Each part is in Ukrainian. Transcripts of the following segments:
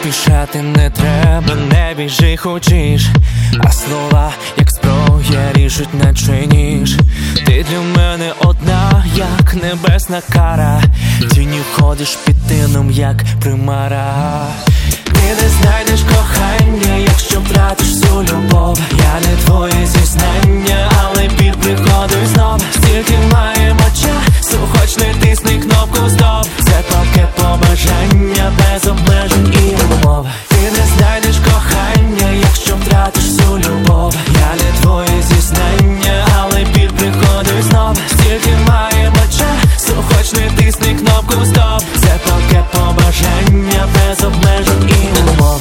Поспішати не треба, не біжи, хочеш, а слова, як зброя, ріжуть наче ніж. Ти для мене одна, як небесна кара. Тіні ходиш під тином, як примара. Ти не знайдеш кохання, якщо втратиш всю любов. Я не твоє зізнання, але біль приходить знов. Стільки маємо часу, хоч не тисни кнопку стоп. Це палке побажання, без обмежень і умов. Ти не знайдеш кохання, якщо втратиш всю любов. Я не твоє зізнання, але біль приходить знов. Стільки маємо часу, хоч не тисни кнопку стоп. Це палке побажання, без обмежень і умов.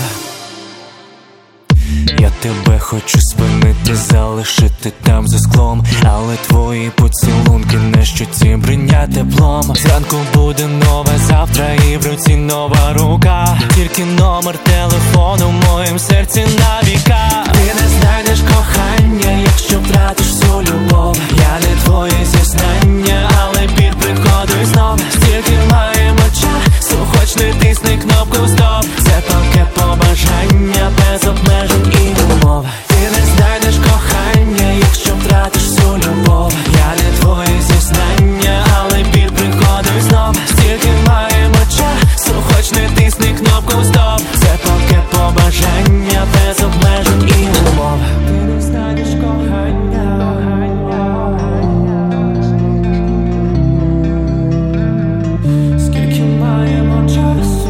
Я тебе хочу спинити, залишити там за склом, але твої поцілунки на щоці бринять теплом. Зранку буде нове завтра і в руці нова рука. Тільки номер телефону в моїм серці на віка. Ти не знайдеш кохання, якщо втратиш всю любов. Я не твоє зізнання, але біль приходить знов. Стільки маємо часу, хоч не тисни кнопку стоп. Це палке побажання, без обмежень і умов. Ти не знайдеш кохання, якщо втратиш всю любов. Я не твоє зізнання, але біль приходить знов. Стільки маємо часу, хоч не тисни кнопку стоп. Це палке побажання, без обмежень і умов. Ти не знайдеш кохання. Скільки маємо часу.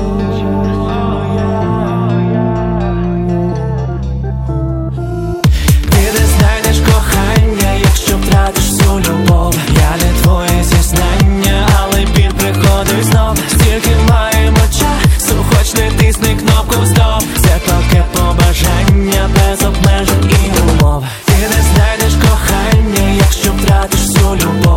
Ти не знайдеш кохання, якщо втратиш всю любов. Я не твоє зізнання, але біль приходить знов. Стільки маємо часу, хоч не тисни кнопку стоп. Це палке побажання, без обмежень і умов. Ти не знайдеш кохання, якщо втратиш всю любов.